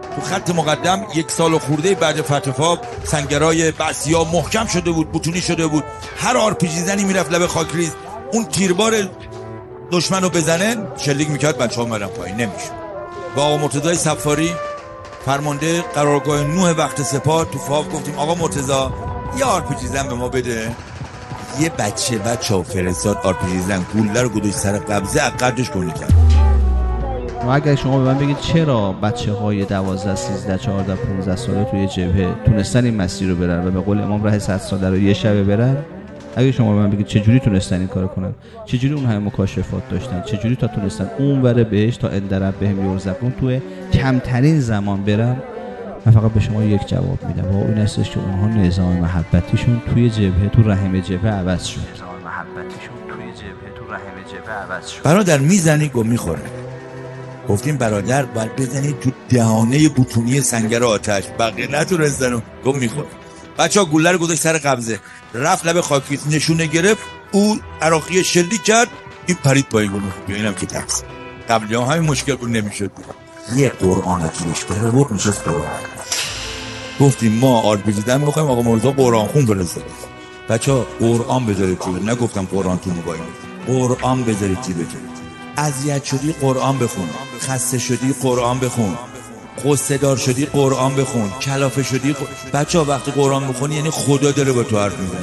تو خط مقدم 1 سال خورده بعد فتح فاو سنگرای بسیا محکم شده بود، بتونی شده بود، هر آرپیجی زنی میرفت لب خاکریز اون تیربار دشمنو بزنه شلیک میکرد، بچه‌ها اومدن پایین نمیشه. با آقا مرتضی صفاری فرمانده قرارگاه 9 وقت سپاه تو فاو گفتیم آقا مرتضی یه آرپیجی زن به ما بده. یه بچه‌ها فرستاد آرپیجی زن گوله رو گذاشت سر قبضه از قدش گونه کرد. و اگر شما به من بگید چرا بچه‌های 12 13 14 15 ساله توی جبهه تونستن این مسیر رو برن و به قول امام ره 100 ساله رو یه شبه برن، اگه شما به من بگید چه جوری تونستن این کارو کنن، چه جوری اون همه مکاشفات داشتن، چه جوری تا تونستن اون ور بهش تا اندرب بهم یرزقون توی کمترین زمان برن، من فقط به شما یک جواب میدم و این هستش که اونها نظام محبتیشون توی جبهه تو رحم جبهه عوض شد. برادر میزنی گم میخوره. گفتیم برادر باید بزنی تو دهانه بوتونی سنگر آتش، بقیه نتونستن گم میخوره. بچه‌ها گوله رو گذاشت سر قبضه، رفت لب خاکریز نشونه گرفت، او عراقی شلیک کرد، این پرید پایین گفت اینم که ترس. قبلی هم همین مشکل بود نمیشد. یه قرآن اتیش بره بود نشست قرآن. گفتیم ما آرپیجی زن میخوایم آقا مرزا قرآن خون برسه. بچه‌ها قرآن بذارید تو، نگفتم قرآن تو موبایل، قرآن بذارید تو. اذیت شدی قرآن بخون، خسته شدی قرآن بخون، قصه دار شدی قرآن بخون، کلافه شدی بچه‌ها وقتی قرآن بخونی یعنی خدا داره با تو حرف میزنه.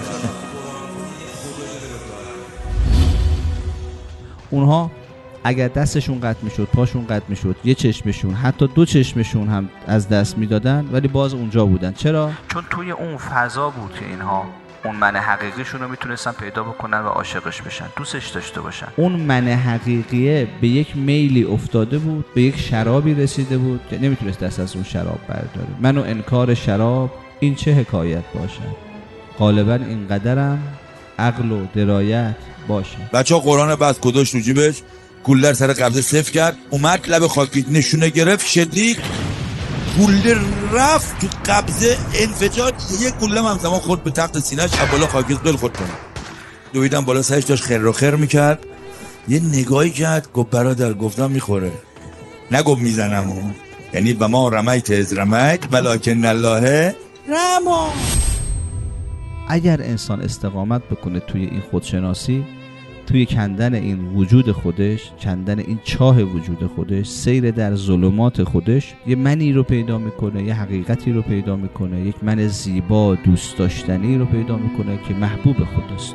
اونها اگر دستشون قطع میشد، پاشون قطع میشد، یه چشمشون حتی 2 چشمشون هم از دست میدادن ولی باز اونجا بودن. چرا؟ چون توی اون فضا بود که اینها اون من حقیقیشون رو میتونستن پیدا بکنن و عاشقش بشن، دوستش داشته باشن. اون من حقیقیه به یک میلی افتاده بود، به یک شرابی رسیده بود که نمیتونست دست از اون شراب برداره. من و انکار شراب این چه حکایت باشه، غالبا اینقدرم عقل و درایت باشه. بچه‌ها قرآن بس گذاشت تو جیبش، گوله سر قبضه صفر کرد، اومد لب خاکریز نشونه گرفت، شلیک، گوله رفت تو قبضه انفجار، یه گوله هم زمان خورد به تخت سینه‌اش، بالا خاکریز دل خورد کنه. دویدم بالا سرش داشت خیر و خیر میکرد، یه نگاهی کرد گفت برادر گفتم میخوره، نگفت میزنم، یعنی و ما رمیت از رمیت ولکن الله رما. اگر انسان استقامت بکنه توی این خودشناسی، توی کندن این وجود خودش، کندن این چاه وجود خودش، سیر در ظلمات خودش، یه منی رو پیدا میکنه، یه حقیقتی رو پیدا میکنه، یک من زیبا دوست داشتنی رو پیدا میکنه که محبوب خداست.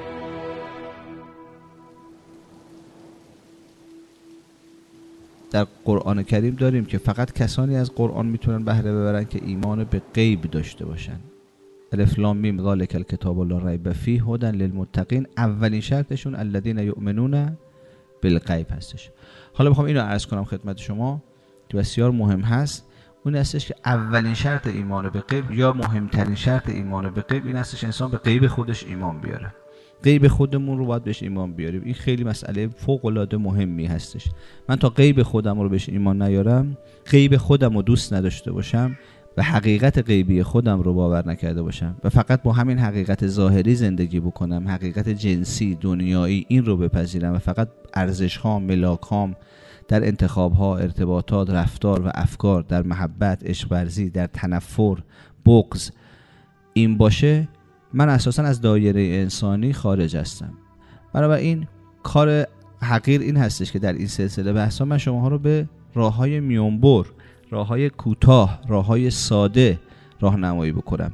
در قرآن کریم داریم که فقط کسانی از قرآن میتونن بهره ببرن که ایمان به غیب داشته باشن. الف لام میم ذالک الکتاب لا ریب فیه هدی للمتقین. اولین شرطشون الذین یؤمنون بالغیب هستش. حالا میخوام اینو عرض کنم خدمت شما که بسیار مهم هست. اون هستش که اولین شرط ایمان به غیب یا مهمترین شرط ایمان به غیب این هستش انسان به غیب خودش ایمان بیاره. غیب خودمون رو باید بهش ایمان بیاریم. این خیلی مسئله فوق العاده مهمی هستش. من تا غیب خودم رو بهش ایمان نیارم، غیب خودم رو دوست نداشته باشم و حقیقت غیبی خودم رو باور نکرده باشم و فقط با همین حقیقت ظاهری زندگی بکنم، حقیقت جنسی دنیایی این رو بپذیرم و فقط ارزش‌هام، ملاک‌هام در انتخاب‌ها، ارتباطات، رفتار و افکار، در محبت، عشق ورزی، در تنفر، بغض این باشه، من اساساً از دایره انسانی خارج هستم. بنابراین کار حقیر این هستش که در این سلسله بحثا من شماها رو به راه‌های میانبر، راه‌های کوتاه، راه‌های ساده راهنمایی بکنم.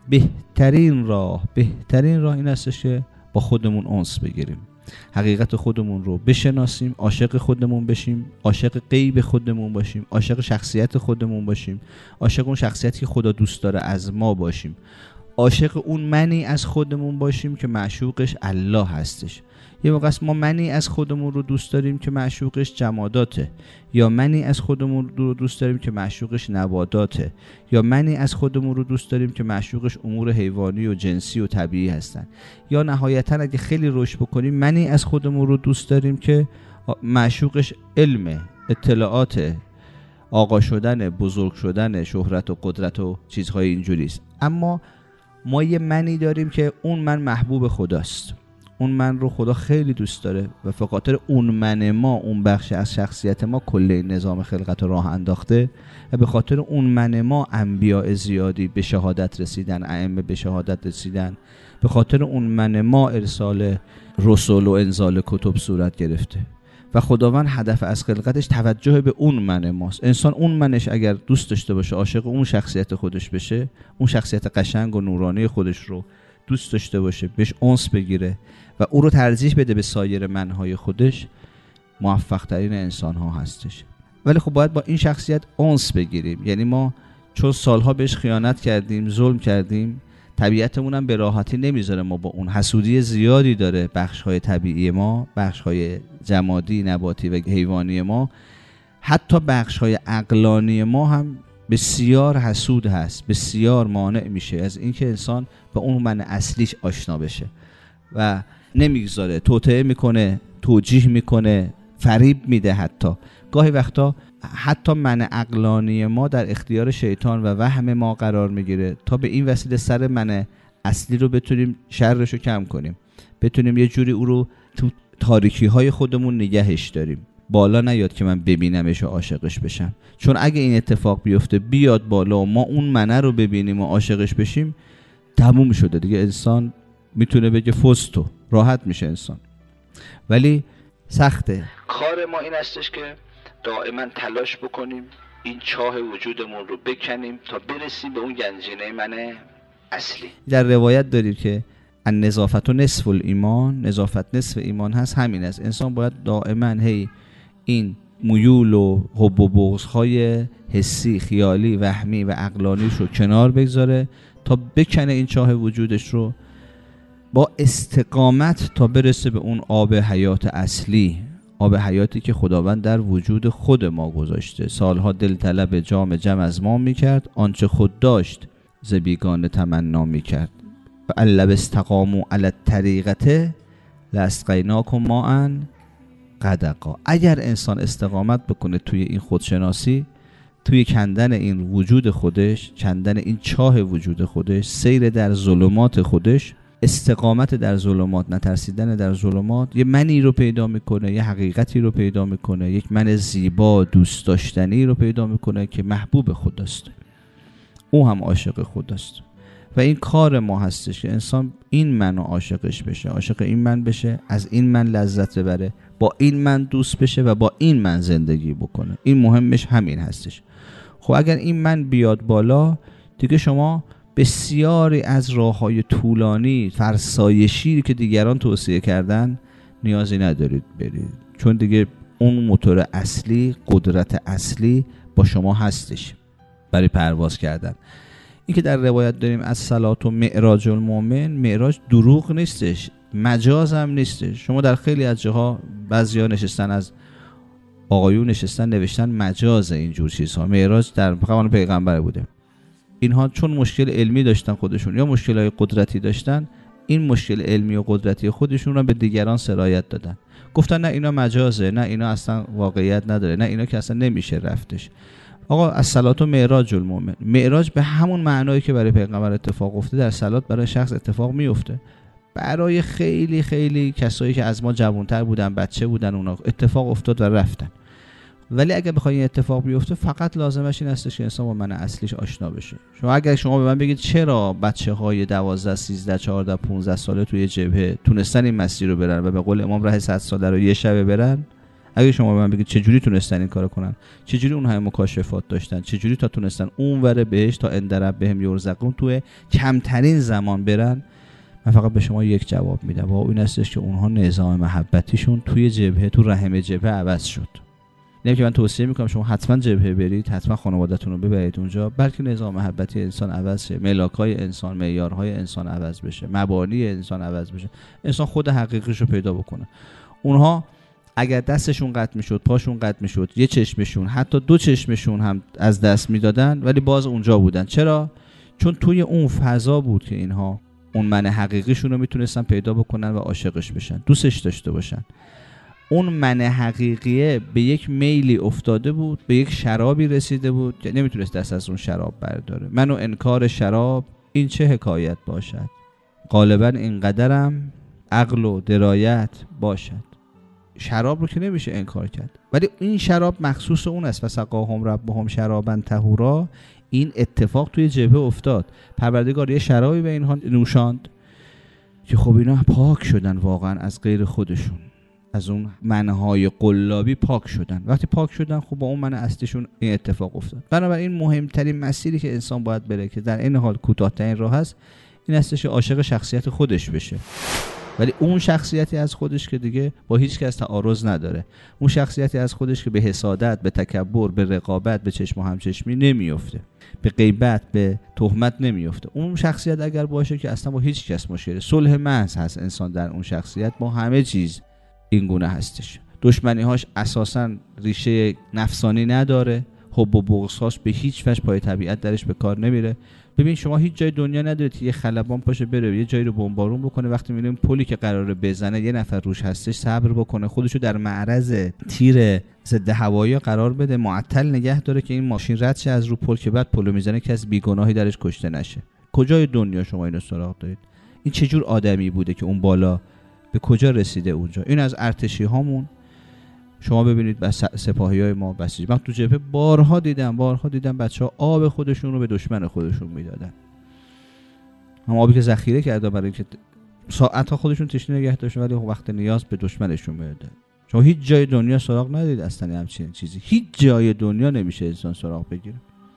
بهترین راه این هستش که با خودمون انس بگیریم، حقیقت خودمون رو بشناسیم، عاشق خودمون بشیم، عاشق غیب خودمون باشیم، عاشق شخصیت خودمون باشیم، عاشق اون شخصیتی که خدا دوست داره از ما باشیم، عاشق اون منی از خودمون باشیم که معشوقش الله هستش. یه موقع ما منی از خودمون رو دوست داریم که معشوقش جماداته، یا منی از خودمون رو دوست داریم که معشوقش نباتاته، یا منی از خودمون رو دوست داریم که معشوقش امور حیوانی و جنسی و طبیعی هستن، یا نهایتا اگه خیلی رشد بکنیم منی از خودمون رو دوست داریم که معشوقش علم، اطلاعات، آقا شدن، بزرگ شدن، شهرت و قدرت و چیزهای اینجوریست. اما ما یه منی داریم که اون من محبوب خداست، اون من رو خدا خیلی دوست داره و به خاطر اون من ما، اون بخش از شخصیت ما کل این نظام خلقت رو راه انداخته و به خاطر اون من ما انبیاء زیادی به شهادت رسیدن، ائمه به شهادت رسیدن، به خاطر اون من ما ارسال رسول و انزال کتب صورت گرفته و خداوند هدف از خلقتش توجه به اون من ماست. انسان اون منش اگر دوست داشته باشه، عاشق اون شخصیت خودش بشه، اون شخصیت قشنگ و نورانی خودش رو دوست داشته باشه، بهش انس بگیره و او رو ترجیح بده به سایر منهای خودش، موفق ترین انسان ها هستش. ولی خب باید با این شخصیت انس بگیریم. یعنی ما چون سالها بهش خیانت کردیم، ظلم کردیم، طبیعتمون هم به راحتی نمیذاره ما با اون، حسودی زیادی داره بخش‌های طبیعی ما، بخش‌های جمادی، نباتی و حیوانی ما، حتی بخش‌های عقلانی ما هم بسیار حسود هست، بسیار مانع میشه از اینکه انسان با اون من اصلیش آشنا بشه و نمیگذاره، توطئه میکنه، توجیه میکنه، فریب میده. حتی گاهی وقتا حتی من عقلانی ما در اختیار شیطان و وهم ما قرار میگیره تا به این وسیله سر من اصلی رو بتونیم شرش رو کم کنیم، بتونیم یه جوری او رو تو تاریکی های خودمون نگهش داریم، بالا نیاد که من ببینمش و عاشقش بشم. چون اگه این اتفاق بیفته، بیاد بالا و ما اون منه رو ببینیم و عاشقش بشیم، تموم شده دیگه. انسان میتونه بگه فزتو، راحت میشه انسان. ولی سخته. کار ما این هستش که دائما تلاش بکنیم این چاه وجودمون رو بکنیم تا برسیم به اون گنجینه من اصلی. در روایت داریم که النظافت نصف الایمان، نظافت نصف ایمان هست. همین است، انسان باید دائما این میول و حب و بغض‌های حسی، خیالی، وهمی و عقلانیش رو کنار بگذاره تا بکنه این چاه وجودش رو با استقامت تا برسه به اون آب حیات اصلی، آب حیاتی که خداوند در وجود خود ما گذاشته. سالها دل طلب جام جم از ما میکرد، آنچه خود داشت ز بیگانه تمنا میکرد. و الب استقاموا علی الطریقة لاسقیناکم ماء غدقا. اگر انسان استقامت بکنه توی این خودشناسی، توی کندن این وجود خودش، کندن این چاه وجود خودش، سیر در ظلمات خودش، استقامت در ظلمات، نترسیدن در ظلمات، یه منی رو پیدا میکنه، یه حقیقتی رو پیدا میکنه، یک من زیبا دوست داشتنی رو پیدا میکنه که محبوب خداست، او هم عاشق خداست. و این کار ما هستش که انسان این منو عاشقش بشه، عاشق این من بشه، از این من لذت ببره، با این من دوست بشه و با این من زندگی بکنه. این مهمش همین هستش. خب اگر این من بیاد بالا، دیگه شما بسیاری از راه‌های طولانی فرسایشی که دیگران توصیه کردن نیازی ندارید برید، چون دیگه اون موتور اصلی، قدرت اصلی با شما هستش برای پرواز کردن. این که در روایت داریم از صلات و معراج المؤمن، معراج دروغ نیستش، مجاز هم نیستش. شما در خیلی از جاها بعضیا نشستن، از آقایون نشستن نوشتن مجاز اینجور چیزها، معراج در زمان پیغمبر بوده. اینها چون مشکل علمی داشتن خودشون یا مشکلات قدرتی داشتن، این مشکل علمی و قدرتی خودشون رو به دیگران سرایت دادن، گفتن نه اینا مجازه، نه اینا اصلا واقعیت نداره، نه اینا که اصلا نمیشه رفتش. آقا از صلات و معراج المؤمن، معراج به همون معنایی که برای پیغمبر اتفاق افتاده در صلات برای شخص اتفاق میفته. برای خیلی خیلی کسایی که از ما جوانتر بودن، بچه بودن، اونا اتفاق افتاد و رفتن. ولی اگه بخوای این اتفاق بیفته، فقط لازمش این هستش که انسان با من اصلیش آشنا بشه. اگر شما به من بگید چرا بچه‌های 12 13 14 15 ساله توی جبهه تونستن این مسیر رو برن و به قول امام ره 100 ساله رو یه شبه برن، اگه شما به من بگید چه جوری تونستن این کارو کنن، چه جوری اونها مکاشفات داشتن، چه جوری تا تونستن اونور بهش تا اندرب بهم یرزقون توی کمترین زمان برن، من فقط به شما یک جواب میدم و این هستش که اونها نظام محبتیشون توی جبهه، تو رحم جبهه عوض شد. اینه که من توصیه میکنم شما حتما جبهه برید، حتما خانواده‌تون رو ببرید اونجا، بلکه نظام محبتی انسان عوض شه، ملاک‌های انسان، معیارهای انسان عوض بشه، مبانی انسان عوض بشه، انسان خود حقیقیش رو پیدا بکنه. اونها اگر دستشون قطع میشد، پاشون قطع میشد، یه چشمشون، حتی دو چشمشون هم از دست میدادن، ولی باز اونجا بودن. چرا؟ چون توی اون فضا بود که اینها اون من حقیقیشون رو میتونستن پیدا بکنن و عاشقش بشن، دوستش داشته باشن. اون من حقیقیه به یک میلی افتاده بود، به یک شرابی رسیده بود که نمیتونست دست از اون شراب برداره. من و انکار شراب این چه حکایت باشد، غالبا اینقدرم عقل و درایت باشد. شراب رو که نمیشه انکار کرد، ولی این شراب مخصوص اون است. و سقاهم ربهم شرابا طهورا. این اتفاق توی جبهه افتاد، پروردگار یه شرابی به اینها نوشاند که خب اینا پاک شدن واقعا از غیر خودشون، از اون منهای قلابی پاک شدن. وقتی پاک شدن خب با اون من اصلیشون این اتفاق افتاد. بنابراین مهمترین مسیری که انسان باید بره که در این حال کوتاه‌ترین راه است، این هستش که عاشق شخصیت خودش بشه. ولی اون شخصیتی از خودش که دیگه با هیچ کس تعارض نداره، اون شخصیتی از خودش که به حسادت، به تکبر، به رقابت، به چشم و همچشمی نمیفته، به غیبت، به تهمت نمیفته. اون شخصیت اگر باشه که اصلا با هیچ کس مشکل، صلح محض هست انسان در اون شخصیت با همه چیز این گونه هستش. دشمنی‌هاش اساساً ریشه نفسانی نداره، حب و بغض‌هاش به هیچ وجه پای طبیعت درش به کار نمیره. ببین شما هیچ جای دنیا ندارید یه خلبان پاشه بره یه جایی رو بمبارون بکنه، وقتی میبینیم پلی که قراره بزنه یه نفر روش هستش صبر بکنه، خودشو در معرض تیر ضد هوایی قرار بده، معطل نگه داره که این ماشین رد شه از رو پل، که بعد پلو میزنه که از بیگناهی درش کشته نشه. کجای دنیا شما اینو سراغ دارید؟ این چه جور آدمی بوده که اون بالا به کجا رسیده اونجا؟ این از ارتشی هامون شما ببینید بس سپاهیای ما بسیج، من تو جبهه بارها دیدم بچه‌ها آب خودشون رو به دشمن خودشون میدادن. هم آبی که ذخیره کرده برای اینکه ساعت‌ها خودشون تشنه نگه داشتن، ولی وقت نیاز به دشمنشون میدادن. شما هیچ جای دنیا سراغ ندید اصلا همچین چیزی، هیچ جای دنیا نمیشه انسان سراغ بگیره.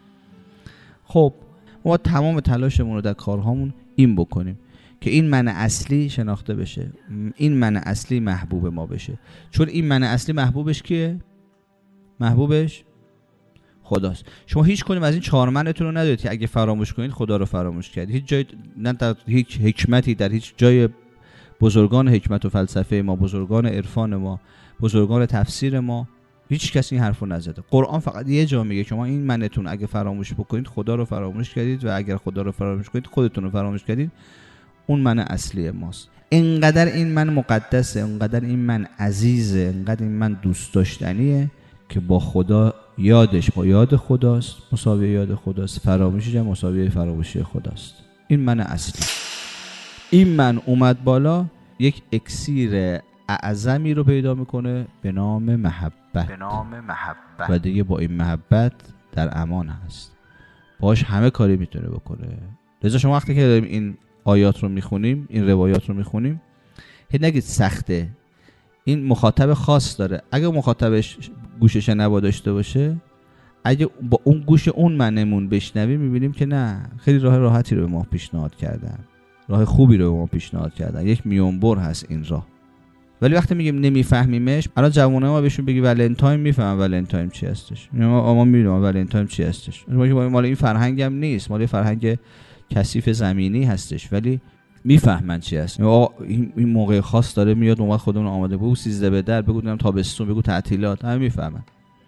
خب ما تمام تلاشمون رو در کارهامون این بکنیم که این من اصلی شناخته بشه، این من اصلی محبوب ما بشه. چون این من اصلی محبوبش کیه؟ محبوبش خداست. شما هیچ کنیم از این 4 منتون رو ندارید که اگه فراموش کنید خدا رو فراموش کردید. هیچ جای نه در هیچ حکمتی در هیچ جای بزرگان حکمت و فلسفه ما، بزرگان عرفان ما، بزرگان تفسیر ما، هیچ کسی این حرفو نزده. قرآن فقط یه جا میگه شما این منتون اگه فراموش بکنید خدا رو فراموش کردید، و اگر خدا رو فراموش کنید خودتون رو فراموش کردید. اون من اصلی ماست. اینقدر این من مقدسه، اینقدر این من عزیزه، اینقدر این من دوست داشتنیه که با خدا یادش با یاد خداست مساوی یاد خداست، فراموشش هم مساوی فراموشی خداست. این من اصلی. این من اومد بالا، یک اکسیر اعظمی رو پیدا میکنه به نام محبت. و دیگه با این محبت در امان هست، باش همه کاری میتونه بکنه. لذا شما وقتی که داریم این آیات رو میخونیم، این روایات رو میخونیم، هیچ نگید سخته، این مخاطب خاص داره. اگه مخاطبش گوش شنوا داشته باشه، اگه با اون گوش اون منمون بشنویم، میبینیم که نه، خیلی راه راحتی رو به ما پیشنهاد کردن، راه خوبی رو به ما پیشنهاد کردن، یک میونبر هست این راه. ولی وقتی میگیم نمیفهمیمش، الان جوونا ما بهشون بگی ولنتاین میفهمن ولنتاین چی هستش، ما میدونیم ولنتاین چی هستش، مال این فرهنگم نیست، مال فرهنگ کثیف زمینی هستش، ولی میفهمن چی هست. این موقع خاص داره میاد، اومد خودمون آماده بگو 13 به در، بگو تابستون، بگو تعطیلات، همه میفهمن.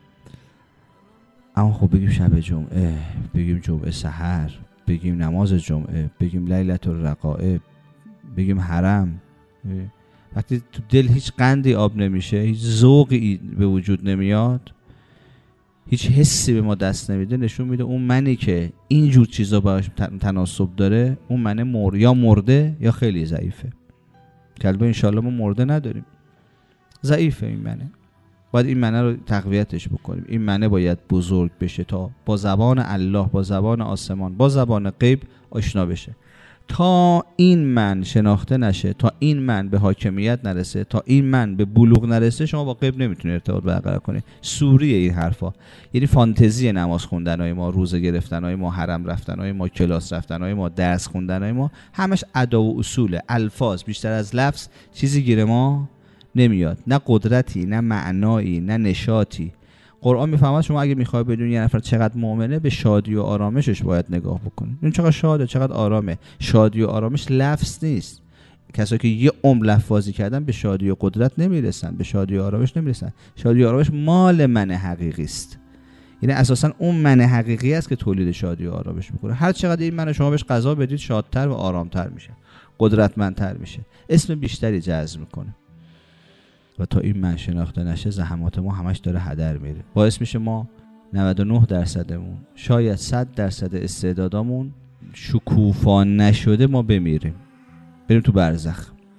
اما خب بگیم شب جمعه، بگیم جمعه سحر، بگیم نماز جمعه، بگیم لیلة الرقائب، بگیم حرم، وقتی تو دل هیچ قندی آب نمیشه، هیچ ذوقی به وجود نمیاد، هیچ حسی به ما دست نمیده، نشون میده اون منی که اینجور چیزا باش تناسب داره، اون منه یا مرده یا خیلی ضعیفه. کلبه انشالله ما مرده نداریم، ضعیفه این منه. باید این منه رو تقویتش بکنیم. این منه باید بزرگ بشه تا با زبان الله، با زبان آسمان، با زبان غیب آشنا بشه. تا این من شناخته نشه، تا این من به حاکمیت نرسه، تا این من به بلوغ نرسه، شما با غیب نمیتونی ارتباط برقرار کنی. سوریه این حرفا، یعنی فانتزی نماز خوندنای ما، روزه گرفتنای ما، حرم رفتنای ما، کلاس رفتنای ما، درس خوندنای ما، همش ادا و اصول، الفاظ، بیشتر از لفظ چیزی گیر ما نمیاد، نه قدرتی، نه معنایی، نه نشاطی. قرآن میفهمد شما اگه میخوای بدونی یه نفر چقدر مؤمنه، به شادی و آرامشش باید نگاه بکنی. این چقدر شاده، چقدر آرامه. شادی و آرامش لفظ نیست. کسایی که یه عمر لفظی کردن به شادی و قدرت نمیرسن، به شادی و آرامش نمیرسن. شادی و آرامش مال من حقیقی است. یعنی اساسا اون من حقیقی است که تولید شادی و آرامش میکنه. هر چقدر این من شما بهش غذا بدید، شادتر و آرامتر میشه، قدرتمندتر میشه، اسم بیشتری جذب میکنه. و تا این من شناخته نشه، زحمات ما همش داره هدر میره. باعث میشه ما 99%مون، شاید 100% استعدادامون شکوفا نشده، ما بمیریم، بریم تو برزخ.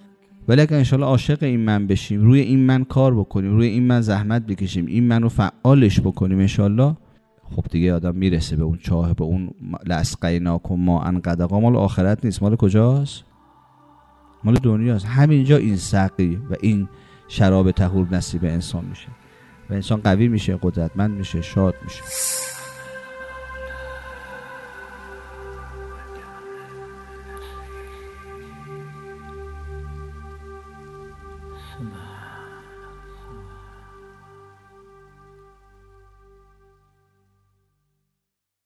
ولی اگه انشالله عاشق این من بشیم، روی این من کار بکنیم، روی این من زحمت بکشیم، این منو فعالش بکنیم انشالله، خب دیگه آدم میرسه به اون چاه، به اون لاسقیناکم ما ان غدقا. مال آخرت نیست، مال کجاست؟ مال دنیاست. همینجا این سقی و این شراب طهور نصیب انسان میشه و انسان قوی میشه، قدرتمند میشه، شاد میشه. سبحان